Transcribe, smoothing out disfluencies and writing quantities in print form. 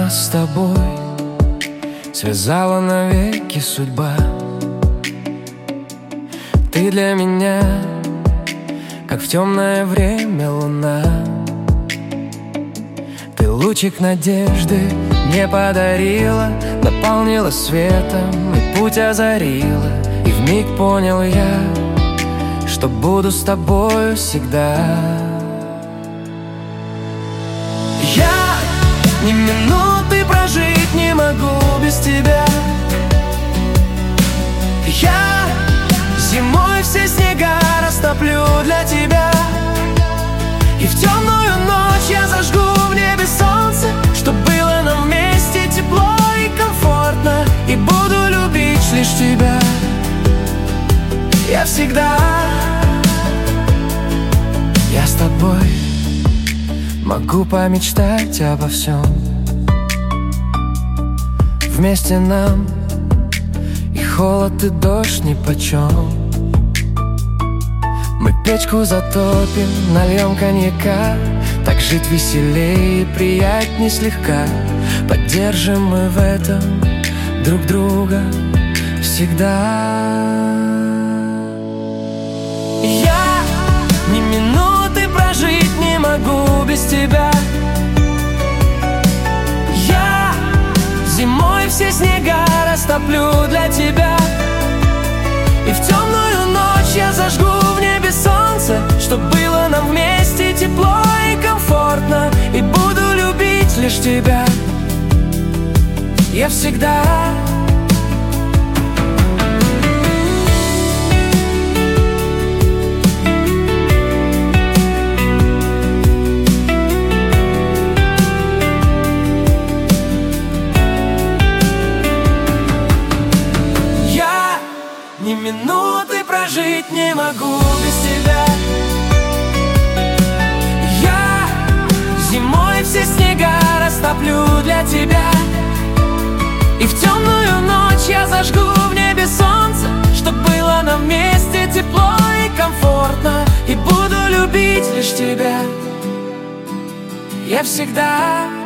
Нас с тобой связала навеки судьба. Ты для меня, как в темное время луна. Ты лучик надежды мне подарила, наполнила светом и путь озарила. И вмиг понял я, что буду с тобою всегда. Я ни минуты прожить не могу без тебя. Я зимой все снега растоплю для тебя. И в темную ночь я зажгу в небе солнце, чтоб было нам вместе тепло и комфортно. И буду любить лишь тебя. Я всегда, я с тобой могу помечтать обо всем. Вместе нам и холод, и дождь нипочем. Мы печку затопим, нальем коньяка. Так жить веселее и приятней слегка. Поддержим мы в этом друг друга всегда. Я ни минуты прожить не могу без тебя. Я зимой все снега растоплю для тебя. И в темную ночь я зажгу в небе солнце, чтоб было нам вместе тепло и комфортно. И буду любить лишь тебя. Я всегда. Ни минуты прожить не могу без тебя. Я зимой все снега растоплю для тебя. И в темную ночь я зажгу в небе солнце, чтоб было нам вместе тепло и комфортно. И буду любить лишь тебя. Я всегда.